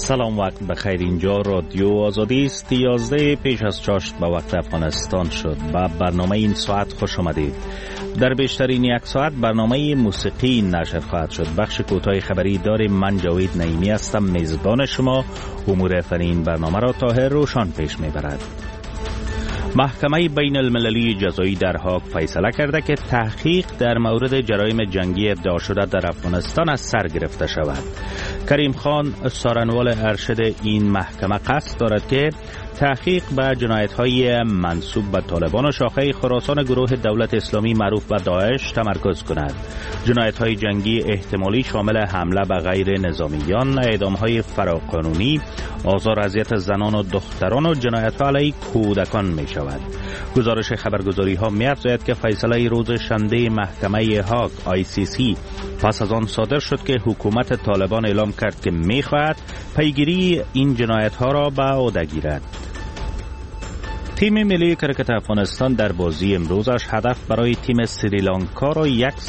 سلام، وقت بخیر. اینجا رادیو آزادی است. 11 پیش از چاشت به وقت افغانستان شد. به برنامه این ساعت خوش آمدید. در بیشترین یک ساعت برنامه موسیقی نشر خواهد شد. بخش کوتاه خبری داریم. من جاوید نعیمی هستم، میزبان شما. امور فنی این برنامه را طاهر روشان پیش میبرد. محکمه بین المللی جزایی در هاگ فیصله کرده که تحقیق در مورد جرایم جنگی ادعا شده در افغانستان از سر گرفته شود. کریم خان، سارنوال ارشد این محکمه، قصد دارد که تحقیق به جنایت‌های منسوب به طالبان و شاخه خراسان گروه دولت اسلامی معروف به داعش تمرکز کند. جنایت‌های جنگی احتمالی شامل حمله به غیر نظامیان، اعدام‌های فراقانونی، آزار و اذیت زنان و دختران و جنایت‌ها علیه کودکان می‌شود. گزارش خبرگزاری‌ها می‌افزاید که فیصله روز شنبه محکمه هاگ ICC پس از آن صادر شد که حکومت طالبان اعلام کرد که می‌خواهد پیگیری این جنایت‌ها را به عهده گیرد. تیم ملی کرکت افغانستان در بازی امروزش هدف برای تیم سریلانکا را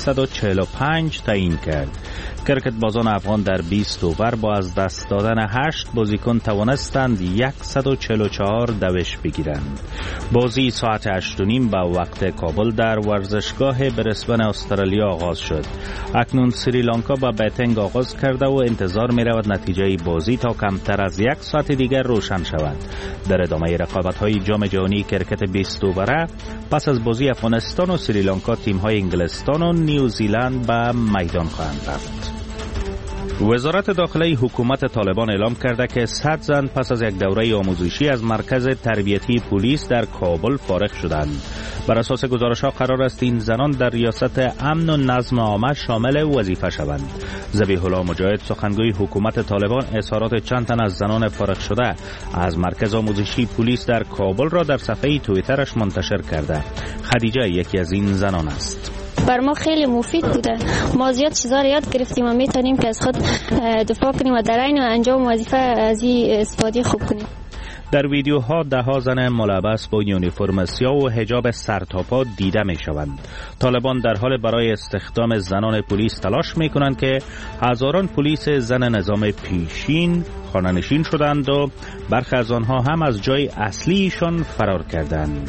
145 تعیین کرد. کرکت بازان افغان در 20 اوور با از دست دادن 8 بازیکن توانستند 144 دوش بگیرند. بازی ساعت 8:30 به وقت کابل در ورزشگاه برسبن استرالیا آغاز شد. اکنون سریلانکا با بتنگ آغاز کرده و انتظار می رود نتیجه بازی تا کمتر از 1 ساعت دیگر روشن شود. در ادامه رقابت‌های جام جهانی کرکت 20 اووره پس از بازی افغانستان و سریلانکا تیم‌های انگلستان و نیوزیلند به میدان خواهند رفت. وزارت داخلی حکومت طالبان اعلام کرده که 100 زن پس از یک دوره آموزشی از مرکز تربیتی پلیس در کابل فارغ شدند. بر اساس گزارش‌ها قرار است این زنان در ریاست امن و نظم عامه شامل وظیفه شوند. ذبیح الله مجاهد، سخنگوی حکومت طالبان، اظهارات چند تن از زنان فارغ شده از مرکز آموزشی پلیس در کابل را در صفحه توییترش منتشر کرده. خدیجه یکی از این زنان است. بر ما خیلی مفید بوده. ما زیاد چیزا رو یاد گرفتیم و میتونیم که از خود دفاع کنیم و در عین انجام وظیفه از این استفاده خوب کنیم. در ویدیوها ده‌ها زن ملبس با یونیفرم سیاه و حجاب سرتاپا دیده می شوند. طالبان در حال برای استخدام زنان پلیس تلاش می کنند که هزاران پلیس زن نظام پیشین خانه‌نشین شدند و برخی از آنها هم از جای اصلیشان فرار کردند.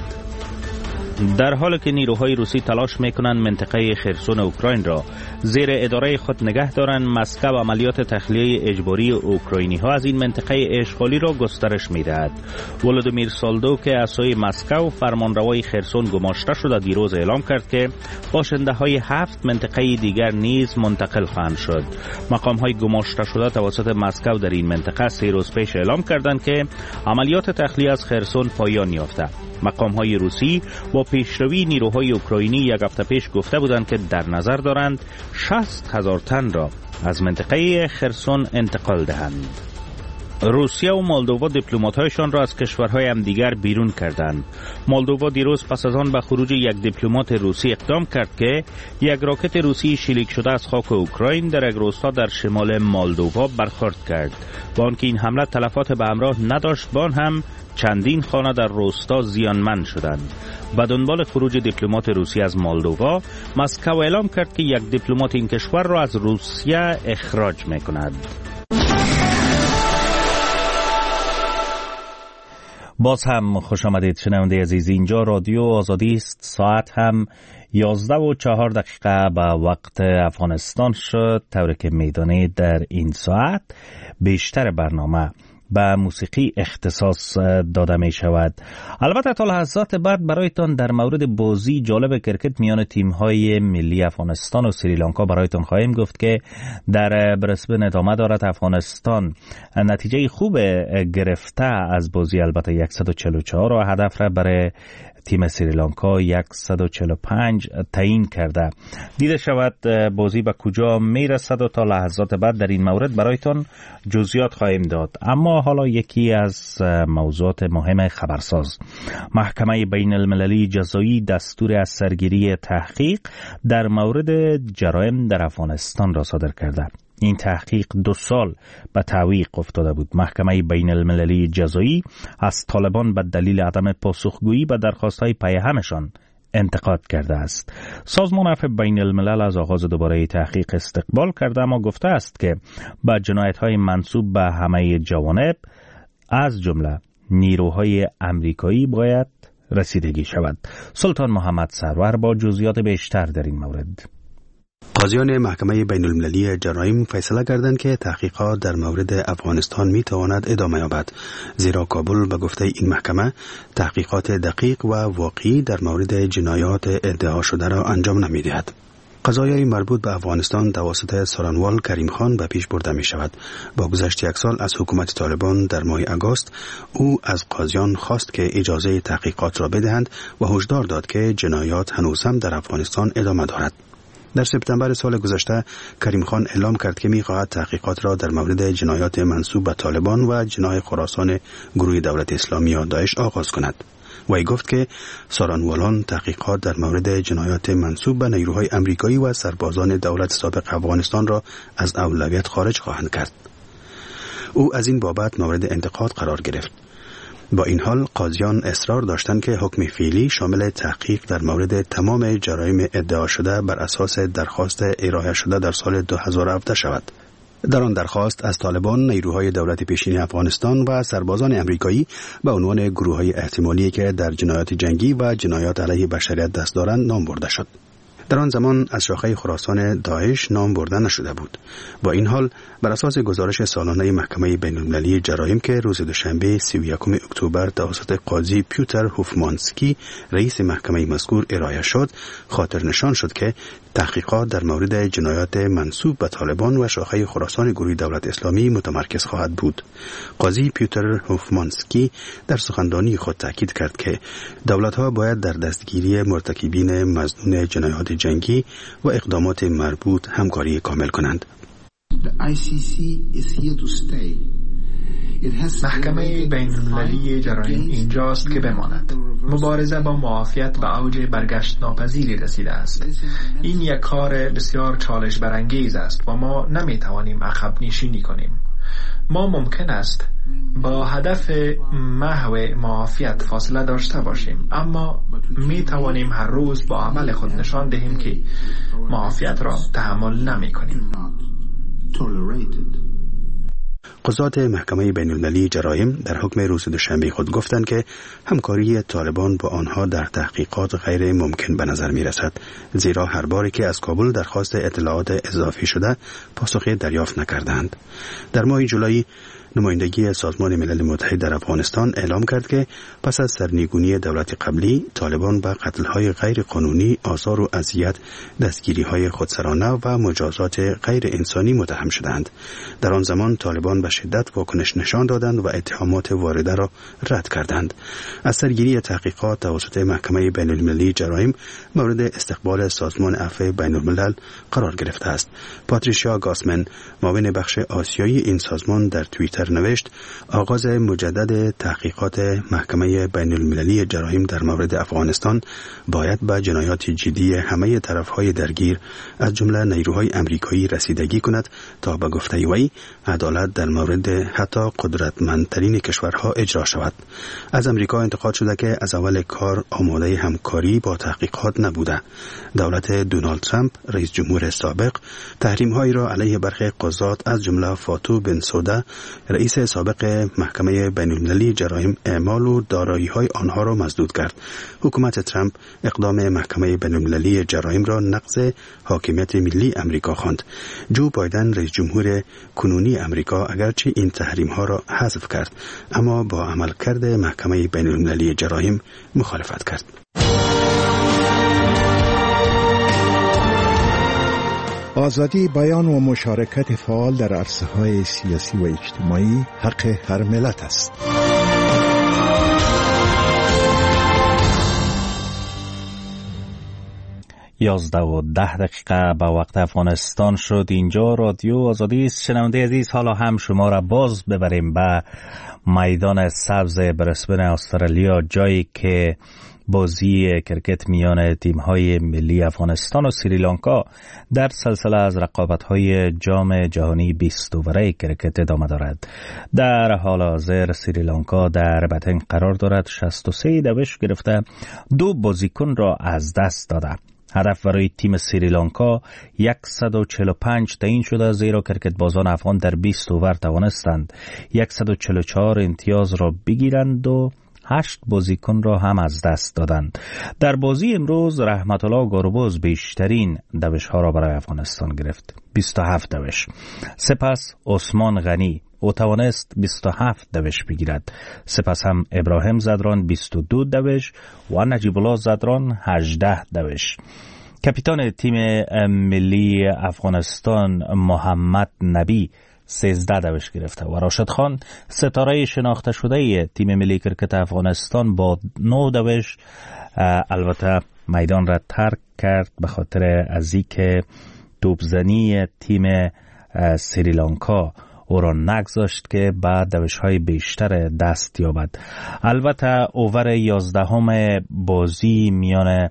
در حالی که نیروهای روسی تلاش میکنند منطقه خرسون اوکراین را زیر اداره خود نگه دارند، مسکو عملیات تخلیه اجباری اوکراینی ها از این منطقه اشغالی را گسترش میدهد. ولودیمیر سالدوک اسوی مسکو فرمانروای خرسون گماشته شده دیروز اعلام کرد که باشنده های 7 منطقه دیگر نیز منتقل خواهند شد. مقام های گماشته شده توسط مسکو در این منطقه 3 روز پیش اعلام کردند که عملیات تخلیه از خرسون پایان یافته. مقام های روسی با پیشروی نیروهای اوکراینی یک هفته پیش گفته بودند که در نظر دارند 60,000 تن را از منطقه خرسون انتقال دهند. روسیه و مولدووا دیپلمات‌هایشان را از کشورهای همدیگر بیرون کردند. مولدووا دیروز پس از آن به خروج یک دیپلمات روسی اقدام کرد که یک راکت روسی شلیک شده از خاک اوکراین در یک روستا در شمال مولدووا برخورد کرد. با آنکه این حمله تلفات به همراه نداشت، با آن هم چندین خانه در روستا زیانمند شدند. به دنبال خروج دیپلمات روسی از مولدووا، مسکو اعلام کرد که یک دیپلمات این کشور را از روسیه اخراج می‌کند. باز هم خوش آمدید شنونده عزیز. اینجا رادیو آزادی است. ساعت هم 11:04 به وقت افغانستان شد، طوری که میدانید در این ساعت بیشتر برنامه به موسیقی اختصاص داده می شود. البته تا لحظات بعد برایتان در مورد بازی جالب کرکت میان تیم‌های ملی افغانستان و سریلانکا برایتان خواهیم گفت که در برسبن ادامه دارد. افغانستان نتیجه خوب گرفته از بازی، البته 144 و هدف را برای تیم سریلانکا 145 تعیین کرده. دیده شود بازی به کجا میرسد و تا لحظات بعد در این مورد برایتان جزئیات خواهیم داد. اما حالا یکی از موضوعات مهم خبرساز. محکمه بین المللی جزایی دستور از سرگیری تحقیق در مورد جرایم در افغانستان را صادر کرده. این تحقیق 2 سال به تعویق افتاده بود. محکمه بین المللی جزایی از طالبان به دلیل عدم پاسخگویی به درخواست‌های پیهمشان انتقاد کرده است. سازمان عفو بین الملل از آغاز دوباره تحقیق استقبال کرده، اما گفته است که با جنایت‌های منسوب به همه جوانب از جمله نیروهای امریکایی باید رسیدگی شود. سلطان محمد سرور با جزئیات بیشتر در این مورد. قاضیان محکمه بین المللی جرایم فیصله کردند که تحقیقات در مورد افغانستان می تواند ادامه یابد، زیرا کابل به گفته این محکمه تحقیقات دقیق و واقعی در مورد جنایات ادعا شده را انجام نمی دهد. قضایای مربوط به افغانستان توسط سارنوال کریم خان به پیش برده می شود. با گذشت یک سال از حکومت طالبان در ماه آگوست، او از قاضیان خواست که اجازه تحقیقات را بدهند و هشدار داد که جنایات هنوز هم در افغانستان ادامه دارد. در سپتامبر سال گذشته کریم خان اعلام کرد که می‌خواهد تحقیقات را در مورد جنایات منسوب به طالبان و جناح خراسان گروه دولت اسلامی یا داعش آغاز کند. وی گفت که سارنوالان تحقیقات در مورد جنایات منسوب به نیروهای امریکایی و سربازان دولت سابق افغانستان را از اولویت خارج خواهند کرد. او از این بابت مورد انتقاد قرار گرفت. با این حال قاضیان اصرار داشتند که حکم فعلی شامل تحقیق در مورد تمام جرایم ادعا شده بر اساس درخواست ارائه شده در سال 2017 شود. در آن درخواست از طالبان، نیروهای دولت پیشین افغانستان و سربازان امریکایی به عنوان گروه‌های احتمالی که در جنایات جنگی و جنایات علیه بشریت دست دارند نام برده شد. در آن زمان از شاخه خراسان داعش نام برده نشده بود. با این حال بر اساس گزارش سالانه محکمه بین المللی جرایم که روز دوشنبه 31 اکتبر توسط قاضی پیوتر هوفمانسکی رئیس محکمه مذکور ارائه شد، خاطر نشان شد که تحقیقات در مورد جنایات منسوب به طالبان و شاخه خراسان گروه دولت اسلامی متمرکز خواهد بود. قاضی پیوتر هوفمانسکی در سخنرانی خود تاکید کرد که دولت‌ها باید در دستگیری مرتکبین مظنون جنایات جنگی و اقدامات مربوط همکاری کامل کنند. محکمه بین المللی جرایم اینجاست که بماند. مبارزه با معافیت به اوج برگشت ناپذیری رسیده است. این یک کار بسیار چالش برانگیز است و ما نمیتوانیم عقب نشینی کنیم. ما ممکن است با هدف محو معافیت فاصله داشته باشیم، اما می توانیم هر روز با عمل خود نشان دهیم که معافیت را تحمل نمی کنیم. قضات محکمه بین المللی جرایم در حکم روز دوشنبه خود گفتند که همکاری طالبان با آنها در تحقیقات غیر ممکن به نظر می رسد، زیرا هر باری که از کابل درخواست اطلاعات اضافی شده پاسخی دریافت نکردند. در ماه جولای نمایندگی سازمان ملل متحد در افغانستان اعلام کرد که پس از سرنگونی دولت قبلی، طالبان به قتل‌های غیر قانونی، آزار و اذیت، دستگیری‌های خودسرانه و مجازات غیر انسانی متهم شدند. در آن زمان طالبان به شدت واکنش نشان دادند و اتهامات وارده را رد کردند. از سرگیری تحقیقات توسط محکمه بین المللی جرایم مورد استقبال سازمان عفو بین الملل قرار گرفته است. پاتریشیا گاسمن، معاون بخش آسیایی این سازمان، در توییتر نوشت: آغاز مجدد تحقیقات محکمه بین المللی جرایم در مورد افغانستان باید به جنایات جدی همه طرفهای درگیر از جمله نیروهای امریکایی رسیدگی کند تا به گفته وی عدالت در مورد حتی قدرتمندترین کشورها اجرا شود. از امریکا انتقاد شده که از اول کار آماده همکاری با تحقیقات نبوده. دولت دونالد ترامپ، رئیس جمهور سابق، تحریم‌هایی را علیه برخی قضات از جمله فاتو بنسوده، رئیس سابق محکمه بین المللی جرایم، اعمال و دارایی‌های آنها را مسدود کرد. حکومت ترامپ اقدام محکمه بین المللی جرایم را نقض حاکمیت ملی امریکا خواند. جو بایدن، رئیس جمهور کنونی امریکا، اگرچه این تحریم‌ها را حذف کرد، اما با عملکرد محکمه بین المللی جرایم مخالفت کرد. آزادی بیان و مشارکت فعال در عرصه‌های سیاسی و اجتماعی حق هر ملت است. یازده و 10 دقیقه به وقت افغانستان شد. اینجا رادیو آزادی است. شنونده عزیز، حالا هم شما را باز ببریم به میدان سبز برسبن استرالیا، جایی که بازی کرکت میان تیم‌های ملی افغانستان و سریلانکا در سلسله از رقابت‌های جام جهانی 20 اوره کرکت ادامه دارد. در حال حاضر سریلانکا در بتنگ قرار دارد. 63 دوش گرفته 2 بازیکن را از دست داده. هدف برای تیم سریلانکا 145 تعیین شده، زیرا کرکت بازان افغان در 20 اوور توانستند 144 امتیاز را بگیرند و 8 بازیکن را هم از دست دادند. در بازی امروز رحمت الله گارباز بیشترین دوش ها را برای افغانستان گرفت، 27 دوش. سپس عثمان غنی او توانست 27 دوش بگیرد. سپس هم ابراهیم زدران 22 دوش و نجیب الله زدران 18 دوش. کاپیتان تیم ملی افغانستان محمد نبی 13 دوش گرفته و راشد خان ستاره شناخته شده تیم ملی کرکت افغانستان با 9 دوش البته میدان را ترک کرد به خاطر از اینکه توپزنی تیم سریلانکا او را نگذاشت که بعد دوش‌های بیشتر دست یابد. البته اوور 11 بازی میان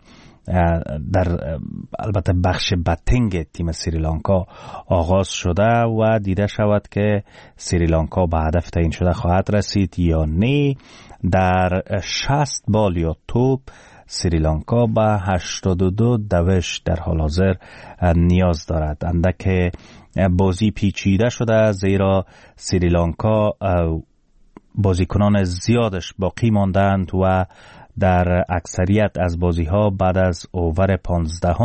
در البته بخش بتنگ تیم سریلانکا آغاز شده و دیده شود که سریلانکا به هدف تعیین شده خواهد رسید یا نه. در 60 بال یا توپ سریلانکا به 82 دوش در حال حاضر نیاز دارد. اندک بازی پیچیده شده، زیرا سریلانکا بازیکنان زیادش باقی ماندند و در اکثریت از بازی ها بعد از اوور 15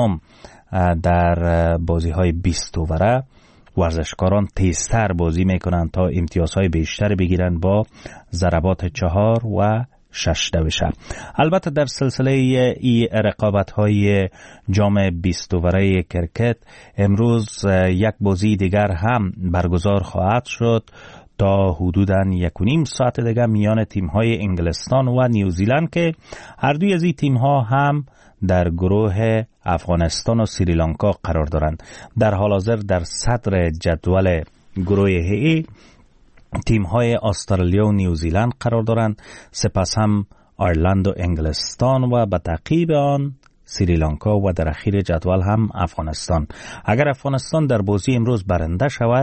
در بازی های 20 اووره ورزشکاران تیزتر بازی میکنند تا امتیازهای بیشتر بگیرند با ضربات 4 و 6 دوشه. البته در سلسله ای رقابت های جام 20 اوره کرکت امروز یک بازی دیگر هم برگزار خواهد شد تا حدوداً 1.5 ساعت دیگر میان تیم‌های انگلستان و نیوزیلند که هر دوی از این تیم‌ها هم در گروه افغانستان و سریلانکا قرار دارند. در حال حاضر در صدر جدول گروه ای تیم‌های استرالیا و نیوزیلند قرار دارند، سپس هم آیرلند و انگلستان و به تعقیب آن سریلانکا و در اخیر جدول هم افغانستان. اگر افغانستان در بازی امروز برنده شود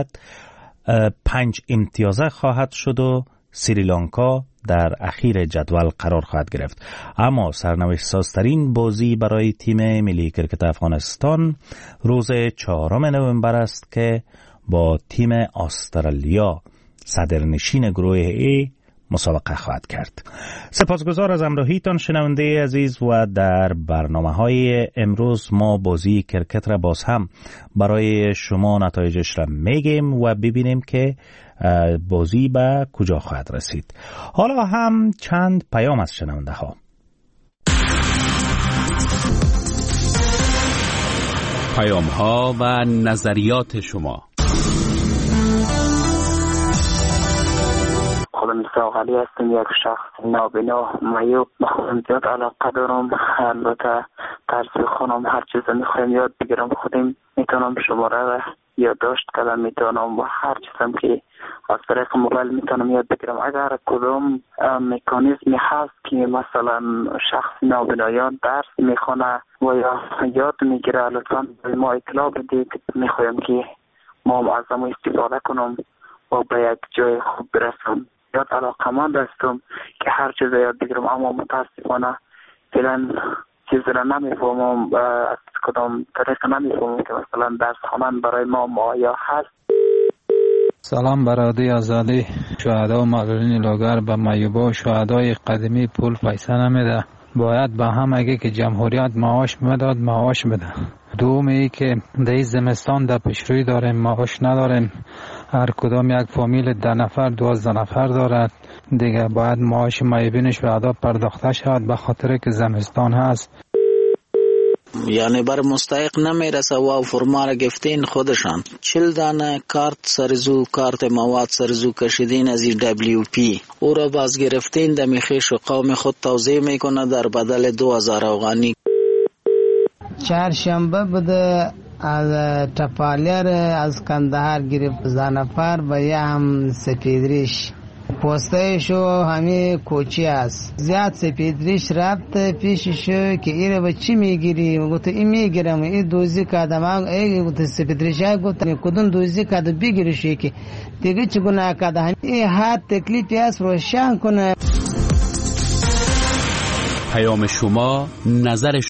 5 امتیازه خواهد شد و سریلانکا در اخیر جدول قرار خواهد گرفت. اما سرنوشت سازترین بازی برای تیم ملی کرکت افغانستان روز 4 نوامبر است که با تیم استرالیا صدرنشین گروه ای مسابقه خواهد کرد. سپاسگزار از همراهیتان شنونده عزیز و در برنامه‌های امروز ما بازی کرکت را باز هم برای شما نتایجش را میگیم و ببینیم که بازی به کجا خواهد رسید. حالا هم چند پیام از شنونده ها. پیام ها و نظریات شما. خودم ساقلی هستم، یک شخص نابینا معیوب. به خودم زیاد علاقه دارم، البته طرز خونم هر چیز میخوایم یاد بگیرم خودم میتونم شماره را یادداشت کردم، میتونم و هر چیزم که از طریق موبایل میتونم یاد بگیرم. اگر کدام مکانیزمی هست که مثلا شخص نابینایان درس میخونه و یا یاد میگیره لطفا به ما اطلاع بدید، میخوایم که ما از ما استفاده کنم و به یک جای خوب برسم. یاد علاقمند هستم که هر چیز یاد بگیرم، اما متاسفانه فعلا چیز را نمیفهمم، از کدام طریق نمیفهمم که مثلا درس خوانن برای ما مایه هست. سلام برادری آزادی. شهدا و معلولین لاغر به معیوبا و شهدای قدیمی پول پیسه نمیده. باید به هم اگه که جمهوریت معاش میداد معاش بده. دومی که در زمستان در پیشروی داریم، معاش نداریم. هر کدام یک فامیل 10 نفر 12 نفر دارد دیگه، باید معاش معیوبین شهدا پرداخته شود به خاطر که زمستان هست. یعنی بر مستحق نمیرسه و فرما را گفتین خودشان 40 دانه کارت سرزو، کارت مواد سرزو کشیدین از WP، او را باز گرفتین دمی خیش و قوم خود توضیح میکنه در بدل 2000 افغانی. چهارشنبه بوده از تپالیر از کندهار گرفت 10 نفر و یه هم سپیدریش پوسته شو همه کوچی است. زیاد سپیدریش رفت پیششو که ایره به چی میگیری؟ گفت این میگیرم، این دوزی کردم. ای گفت سپیدریش گفت کدوم دوزی کرده بگیریش که دیگه چی گناه کرده؟ این هر تکلیفی است روشن کنه. پیام شما، نظر